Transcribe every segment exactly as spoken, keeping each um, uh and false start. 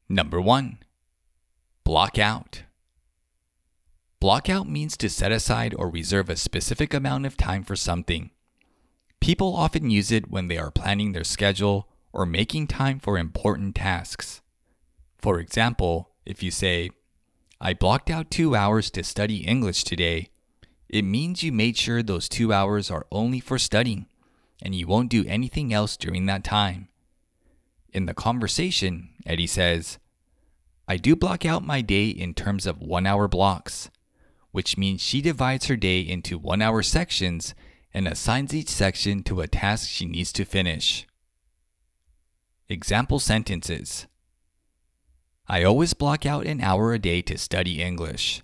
Number one, block out. Block out means to set aside or reserve a specific amount of time for something. People often use it when they are planning their schedule or making time for important tasks. For example, if you say, I blocked out two hours to study English today, it means you made sure those two hours are only for studying, and you won't do anything else during that time. In the conversation, Eddie says, I do block out my day in terms of one-hour blocks, which means she divides her day into one-hour sections and assigns each section to a task she needs to finish. Example sentences. I always block out an hour a day to study English.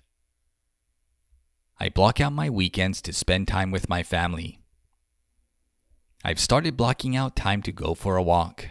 I block out my weekends to spend time with my family. I've started blocking out time to go for a walk.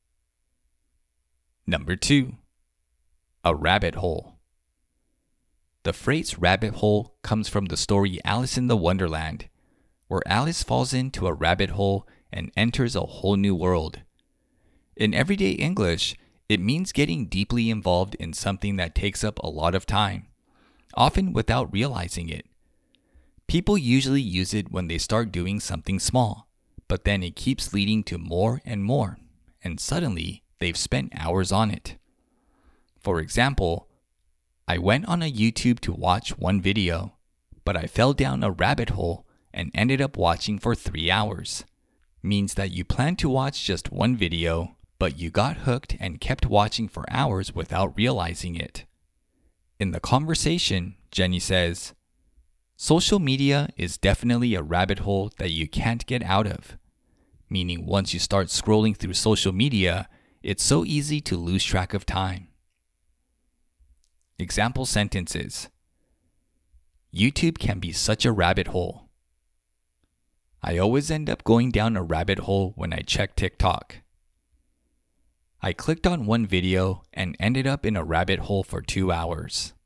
Number two, a rabbit hole. The phrase rabbit hole comes from the story Alice in the Wonderland, where Alice falls into a rabbit hole and enters a whole new world. In everyday English, it means getting deeply involved in something that takes up a lot of time, often without realizing it. People usually use it when they start doing something small, but then it keeps leading to more and more, and suddenly they've spent hours on it. For example, I went on a YouTube to watch one video, but I fell down a rabbit hole and ended up watching for three hours. Means that you planned to watch just one video, but you got hooked and kept watching for hours without realizing it. In the conversation, Jenny says, social media is definitely a rabbit hole that you can't get out of. Meaning once you start scrolling through social media, it's so easy to lose track of time. Example sentences. YouTube can be such a rabbit hole. I always end up going down a rabbit hole when I check TikTok. I clicked on one video and ended up in a rabbit hole for two hours.